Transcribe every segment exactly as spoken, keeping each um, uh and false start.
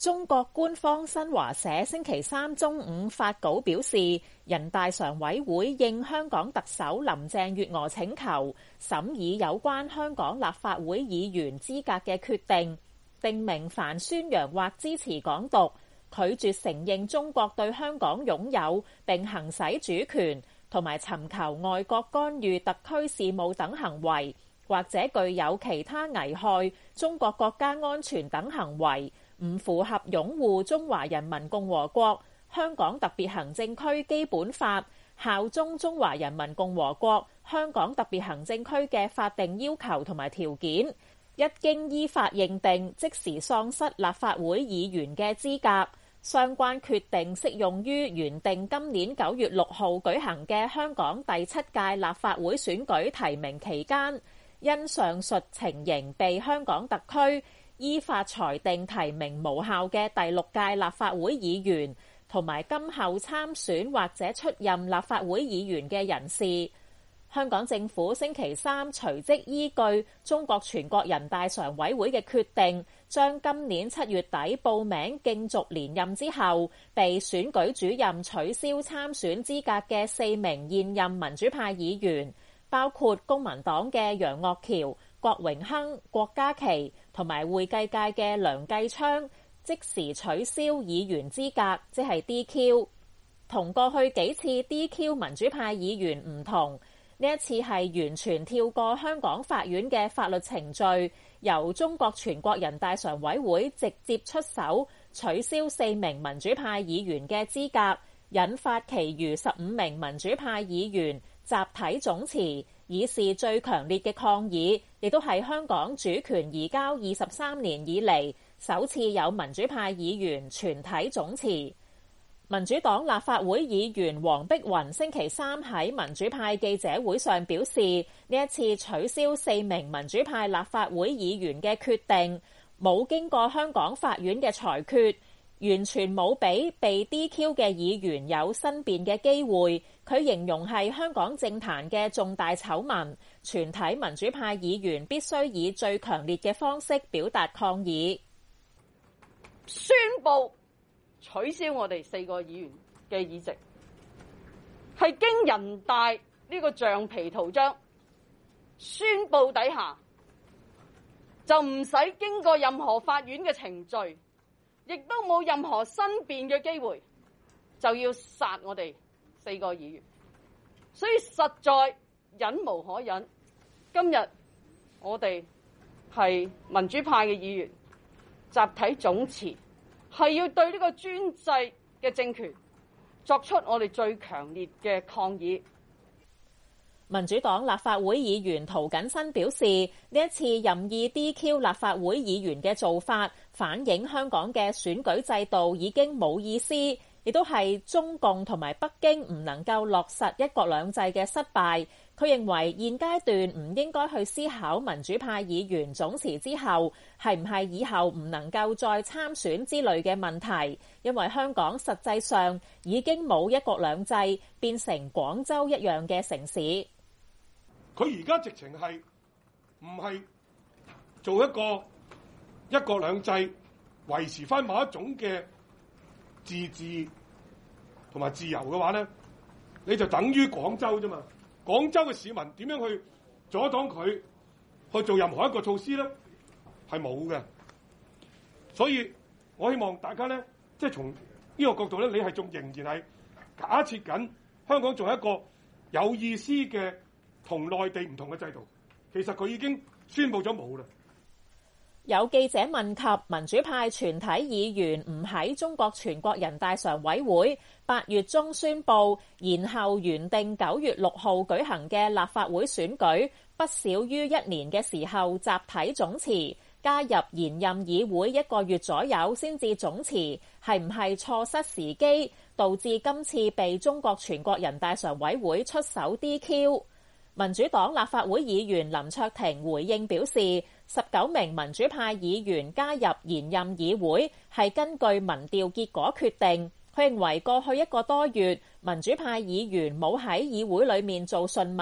中國官方新華社星期三中午發稿表示，人大常委會應香港特首林鄭月娥請求，審議有關香港立法會議員資格嘅決定，定明凡宣揚或支持港獨、拒絕承認中國對香港擁有並行使主權，同埋尋求外國干預特區事務等行為，或者具有其他危害中國國家安全等行為，唔符合擁護中華人民共和國香港特別行政區基本法、效忠中華人民共和國香港特別行政區嘅法定要求同埋條件，一經依法認定，即時喪失立法會議員嘅資格。相關決定適用於原定今年九月六號舉行嘅香港第七屆立法會選舉提名期間，因上述情形被香港特區依法裁定提名無效嘅第六屆立法會議員，同埋今後參選或者出任立法會議員嘅人士。香港政府星期三隨即依據中國全國人大常委會嘅決定，將今年七月底報名競逐連任之後被選舉主任取消參選資格嘅四名現任民主派議員，包括公民黨嘅楊岳橋、郭榮鏗、郭家麒同埋會計界嘅梁繼昌，即時取消議員資格，即係 D Q。同過去幾次 D Q 民主派議員唔同，呢一次係完全跳過香港法院嘅法律程序，由中國全國人大常委會直接出手取消四名民主派議員嘅資格，引發其餘十五名民主派議員集體總辭，以示最強烈嘅抗議，亦都係香港主權移交二十三年以嚟首次有民主派議員全體總辭。民主黨立法會議員黃碧雲星期三喺民主派記者會上表示，呢一次取消四名民主派立法會議員嘅決定冇經過香港法院嘅裁決，完全冇俾被 D Q 嘅議員有申辯嘅機會。佢形容係香港政壇嘅重大醜聞，全體民主派議員必須以最強烈嘅方式表達抗議。 宣布取消我哋四個議員嘅議席，係經人大呢個橡皮圖章宣布底下，就唔使經過任何法院嘅程序，亦都冇任何申辯嘅機會，就要殺我哋四個議員，所以實在忍無可忍。今日我哋係民主派嘅議員集體總辭，係要對呢個專制嘅政權作出我哋最強烈嘅抗議。 民主黨立法會議員涂謹申表示，呢一次任意 D Q 立法會議員嘅做法，反映香港嘅選舉制度已經冇意思，亦都係中共同埋北京唔能夠落實一國兩制嘅失敗。佢認為現階段唔應該去思考民主派議員總辭之後係唔係以後唔能夠再參選之類嘅問題，因為香港實際上已經冇一國兩制，變成廣州一樣嘅城市。 佢而家直情係唔係做一個一國兩制，維持翻某一種嘅自治同埋自由嘅話咧，你就等於廣州啫嘛。廣州嘅市民點樣去阻擋佢去做任何一個措施咧？係冇嘅。所以我希望大家咧，即係從呢個角度咧，你係仲仍然係假設緊香港仲係一個有意思嘅同內地唔同嘅制度。其實佢已經宣布咗冇啦。 有記者問及民主派全體議員唔喺中國全國人大常委會八月中宣布，延後原定九月六號舉行嘅立法會選舉不少於一年嘅時候集體總辭，加入延任議會一個月左右先至總辭，係唔係錯失時機，導致今次被中國全國人大常委會出手 D Q？ 民主黨立法會議員林卓廷回應表示，十九名民主派議員加入延任議會係根據民調結果決定。佢認為過去一個多月，民主派議員冇喺議會裏面做順民，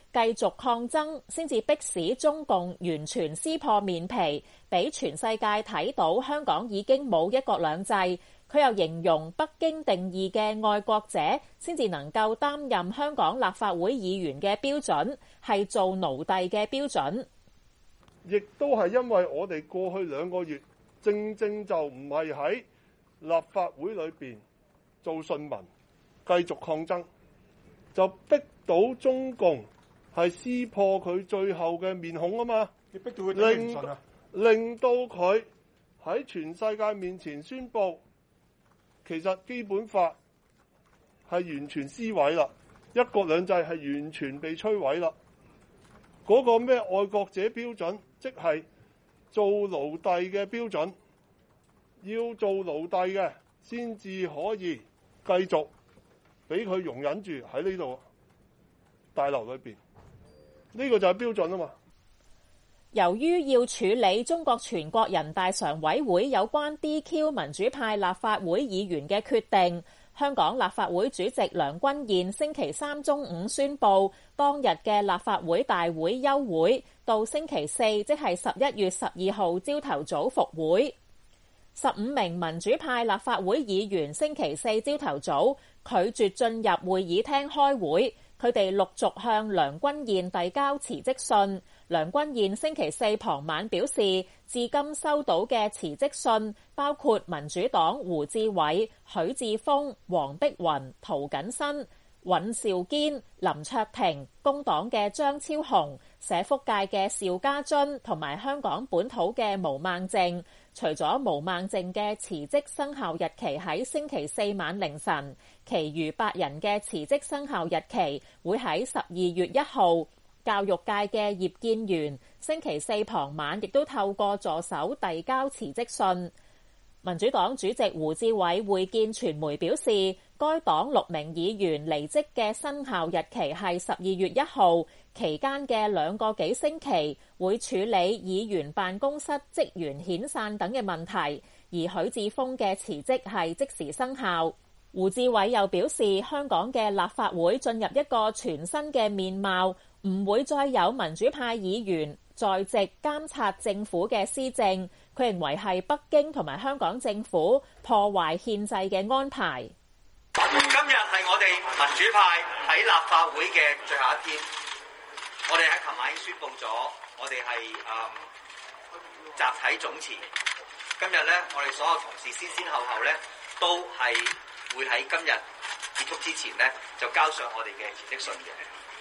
繼續抗爭，先至迫使中共完全撕破面皮，俾全世界睇到香港已經冇一國兩制。佢又形容北京定義嘅愛國者先至能夠擔任香港立法會議員嘅標準，係做奴隸嘅標準。 亦都係因為我哋過去兩個月正正就唔係喺立法會裏邊做順民，繼續抗爭，就逼到中共係撕破佢最後嘅面孔啊嘛！ 你逼到佢頂唔順啊！ 令到佢喺全世界面前宣布，其實基本法係完全撕毀啦，一國兩制係完全被摧毀啦。嗰個咩愛國者標準，即係做奴隸嘅標準，要做奴隸嘅先至可以繼續俾佢容忍住喺呢度大樓裏邊，呢個就係標準啊嘛。 由於要處理中國全國人大常委會有關 D Q 民主派立法會議員嘅決定，香港立法會主席梁君彥星期三中午宣布，當日嘅立法會大會休會，到星期四，即係十一月十二號朝頭早復會。十五名民主派立法會議員星期四朝頭早拒絕進入會議廳開會，佢哋陸續向梁君彥遞交辭職信。梁君彥星期四傍晚表示，至今收到嘅辭職信包括民主黨胡志偉、許智峰、黃碧雲、涂謹申、尹兆堅、林卓廷、工黨嘅張超雄、社福界嘅邵家臻同埋香港本土嘅毛孟靜。除咗毛孟靜嘅辭職生效日期喺星期四晚凌晨，其餘八人嘅辭職生效日期會喺十二月一號。教育界嘅葉建源星期四傍晚亦都透過助手遞交辭職信。民主黨主席胡志偉會見傳媒表示，該黨六名議員離職嘅生效日期係十二月一號，期間嘅兩個幾星期會處理議員辦公室職員遣散等嘅問題，而許智峰嘅辭職係即時生效。胡志偉又表示，香港嘅立法會進入一個全新嘅面貌，唔會再有民主派議員在席監察政府嘅施政。佢認為係北京同埋香港政府破壞憲制嘅安排。 今日係我哋民主派喺立法會嘅最後一天，我哋喺琴晚已經宣布咗，我哋係誒集體總辭。今日咧，我哋所有同事先先後後咧，都係會喺今日結束之前咧，就交上我哋嘅辭職信嘅。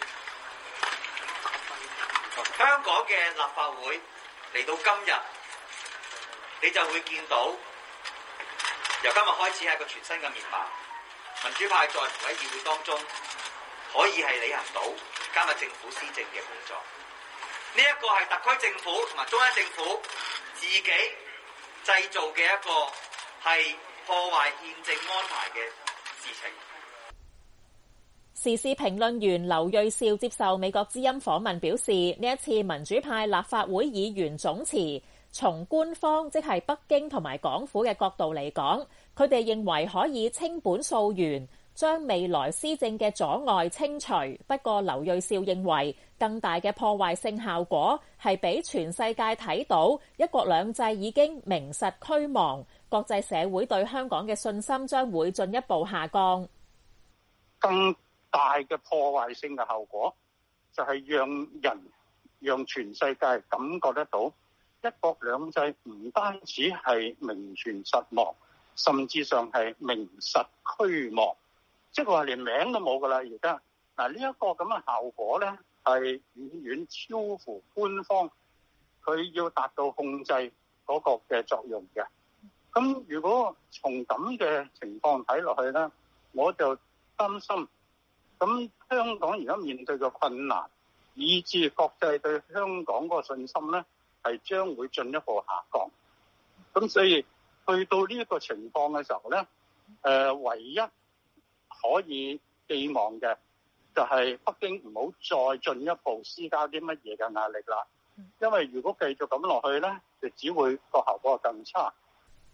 香港嘅立法會嚟到今日，你就會見到由今日開始係一個全新嘅面貌。民主派再唔喺議會當中可以係履行到監察政府施政嘅工作。呢一個係特區政府同埋中央政府自己製造嘅一個係破壞憲政安排嘅事情。 時事評論員劉銳紹接受美國之音訪問表示，呢一次民主派立法會議員總辭，從官方即係北京同埋港府嘅角度嚟講，佢哋認為可以清本溯源，將未來施政嘅阻礙清除。不過劉銳紹認為更大嘅破壞性效果係俾全世界睇到一國兩制已經名實俱亡，國際社會對香港嘅信心將會進一步下降。 更大嘅破壞性嘅效果就係讓人讓全世界感覺得到一國兩制唔單止係名存實亡，甚至上係名實俱亡，即係話連名都冇噶啦。而家嗱，呢一個咁嘅效果咧，係遠遠超乎官方佢要達到控制嗰個嘅作用嘅。咁如果從咁嘅情況睇落去咧，我就擔心。咁香港而家面對嘅困難，以致國際對香港嗰個信心咧，係將會進一步下降。咁所以去到呢一個情況嘅時候咧，誒唯一可以寄望嘅就係北京唔好再進一步施加啲乜嘢嘅壓力啦。因為如果繼續咁落去咧，就只會個效果更差。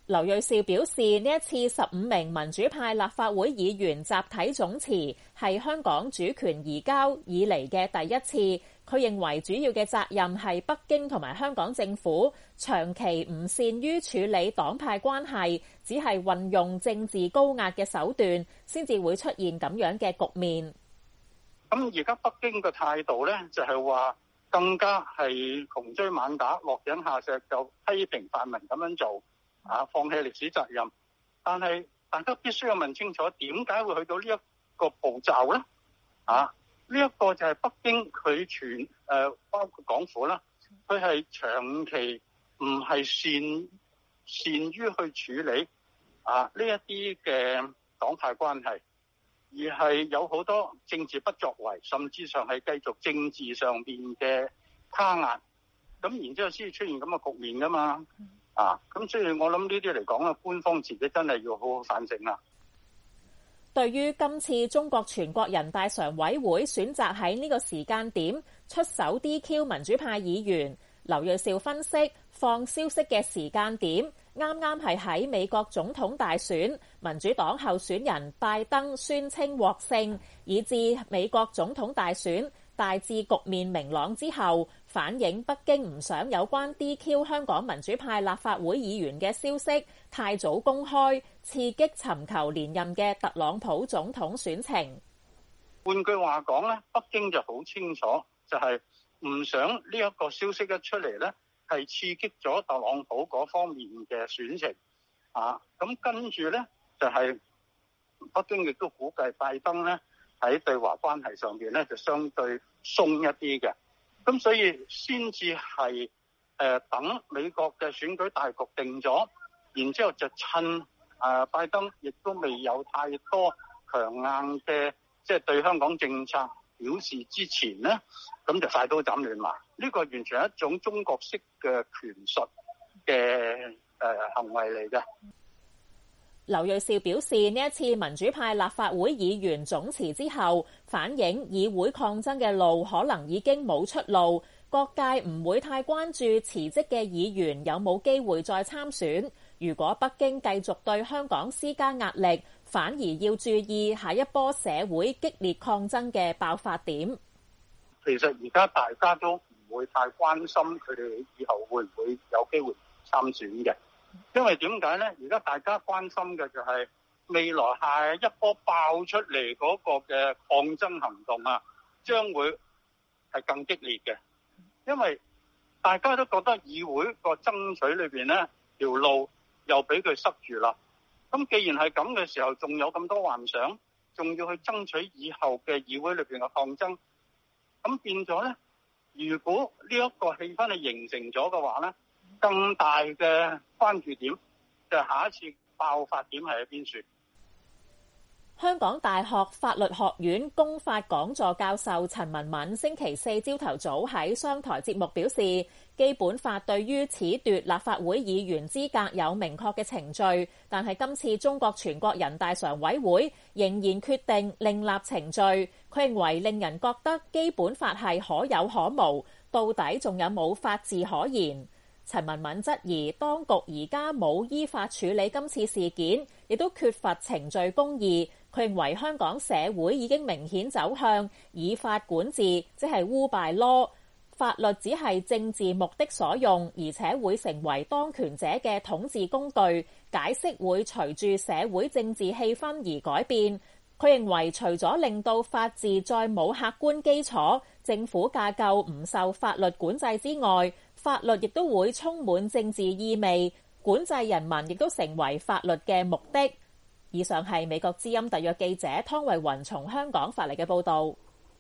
劉銳紹表示，呢一次十五名民主派立法會議員集體總辭係香港主權移交以嚟嘅第一次。佢認為主要嘅責任係北京同埋香港政府長期唔善於處理黨派關係，只係運用政治高壓嘅手段，先至會出現咁樣嘅局面。 咁而家北京嘅態度咧，就係話更加係窮追猛打、落井下石，就批評泛民咁樣做。啊！放棄歷史責任，但係大家必須要問清楚，點解會去到呢一個步驟咧？啊！呢、這、一個就係北京佢全誒、呃、包括港府啦，佢係長期唔係善善於去處理啊呢一啲嘅黨派關係，而係有好多政治不作為，甚至上係繼續政治上邊嘅卡壓，咁然之後先至出現咁嘅局面噶嘛。啊，咁所以我諗呢啲嚟講咧，官方自己真係要好好反省啦。 對於今次中國全國人大常委會選擇喺呢個時間點出手 D Q 民主派議員，劉銳紹分析放消息嘅時間點啱啱係喺美國總統大選，民主黨候選人拜登宣稱獲勝，以至美國總統大選大致局面明朗之後，反映北京唔想有關 D Q 香港民主派立法會議員嘅消息太早公開，刺激尋求連任嘅特朗普總統選情。 換句話講咧，北京就好清楚，就係唔想呢一個消息一出嚟咧，係刺激咗特朗普嗰方面嘅選情啊。咁跟住咧就係北京亦都估計拜登咧喺對華關係上邊咧就相對鬆一啲嘅，咁所以先至係誒等美國嘅選舉大局定咗，然之後就趁誒、呃、拜登亦都未有太多強硬嘅即係對香港政策表示之前咧，咁就快刀斬亂麻。呢、這個完全係一種中國式嘅權術嘅誒、呃、行為嚟嘅。 劉銳紹表示，呢一次民主派立法會議員總辭之後，反映議會抗爭嘅路可能已經冇出路，各界唔會太關注辭職嘅議員有冇機會再參選。如果北京繼續對香港施加壓力，反而要注意下一波社會激烈抗爭嘅爆發點。 其實而家大家都唔會太關心佢哋以後會唔會有機會參選嘅。因為點解咧？而家大家關心嘅就係未來下一波爆出嚟嗰個嘅抗爭行動啊，將會係更激烈嘅。因為大家都覺得議會個爭取裏邊咧條路又俾佢塞住啦。咁既然係咁嘅時候，仲有咁多幻想，仲要去爭取以後嘅議會裏邊嘅抗爭，咁變咗咧，如果呢一個氣氛係形成咗嘅話咧，更大嘅關注點就係下一次爆發點係喺邊處。 香港大學法律學院公法講座教授陳文敏星期四朝頭早喺商台節目表示，基本法對於褫奪立法會議員資格有明確嘅程序，但係今次中國全國人大常委會仍然決定另立程序。佢認為令人覺得基本法係可有可無，到底仲有冇法治可言？陳文敏質疑當局而家冇依法處理今次事件，亦都缺乏程序公義。佢認為香港社會已經明顯走向以法管治，即係 rule by law，法律只係政治目的所用，而且會成為當權者嘅統治工具。解釋會隨住社會政治氣氛而改變。佢認為除咗令到法治再冇客觀基礎，政府架構唔受法律管制之外，法律亦都會充滿政治意味，管制人民亦都成為法律嘅目的。以上係美國之音特約記者湯慧雲從香港發嚟嘅報導。